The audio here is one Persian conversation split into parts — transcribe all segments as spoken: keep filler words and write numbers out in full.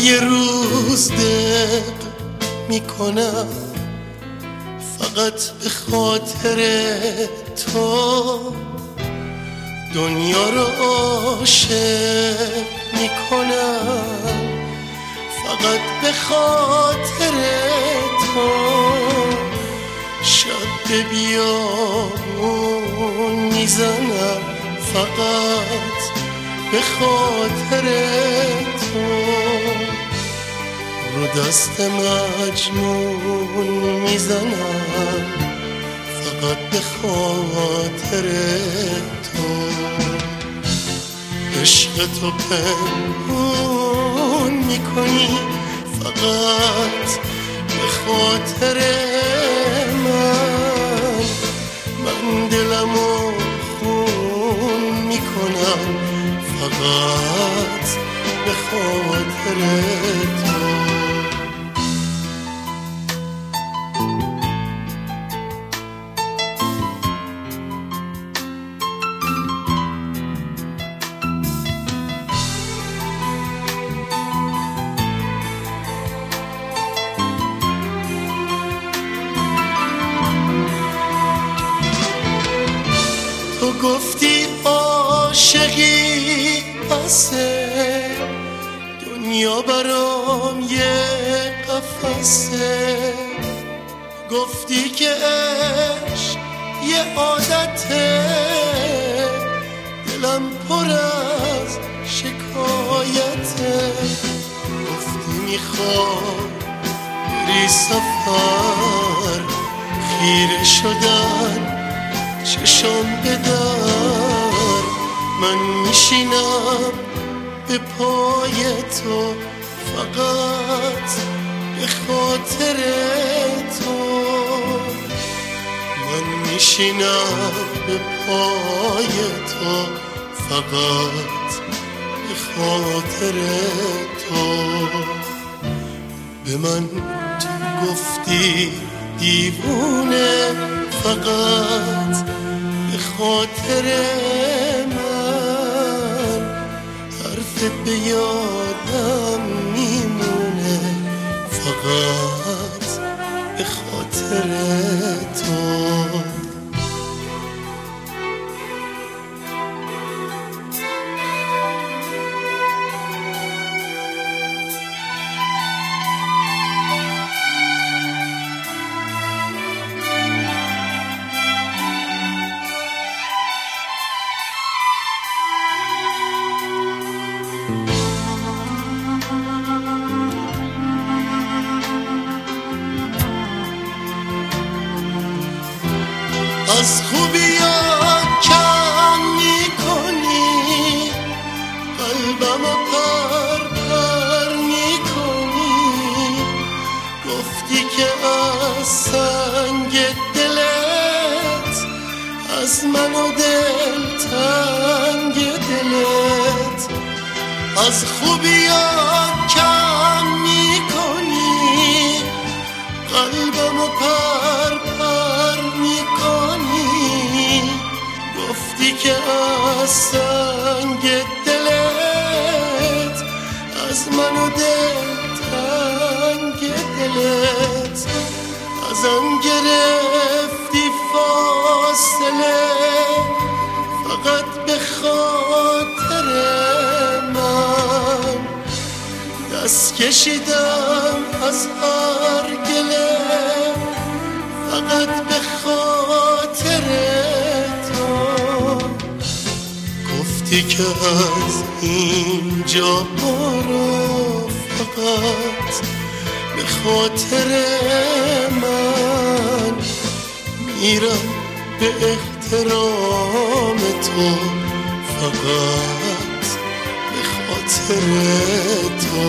یه روز دق میکنم فقط به خاطر تو، دنیا رو عاشق میکنم فقط به خاطر تو، شب به بیابون میزنم فقط به خاطر تو، رو دست مجنون میزنم فقط به خاطر تو، عشق تو پنهون میکنی فقط به خاطر من، من دلمو خون میکنم فقط به خاطر تو. تو گفتی عاشقی بسه، دنیا برام یه قفسه، گفتی که عشق یه عادته، دلم پر از شکایته، گفتی میخوام بری سفر، خیره شدن چشم بدر، من میشینم به پای تو فقط به خاطر تو، من میشینم به پای تو فقط به خاطر تو. به من تو گفتی دیوونه فقط به خاطر من، حرفت به یادم میمونه فقط به خاطر تو. از خوبیا کم میکنی، قلبمو پر پر میکنی، گفتی که از سنگ دلت از من و دل تنگ دلت، از خوبیا کم میکنی، قلبمو پر پر میکنی، گفتی که از سنگ دلت از من و دل تنگ دلت، ازم گرفتی فاصله فقط به خاطر من، دست کشیدم از هر گله فقط به خاطر تو، گفتی که از اینجا برو فقط به خاطر من، میرم به احترام تو فقط به خاطر تو،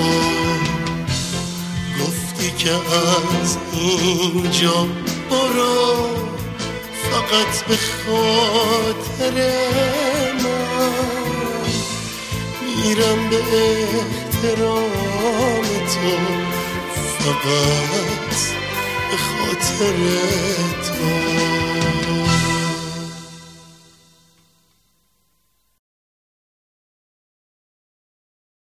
گفتی که از اینجا برو فقط به خاطر من، میرم به احترام تو فقط به خاطر تو.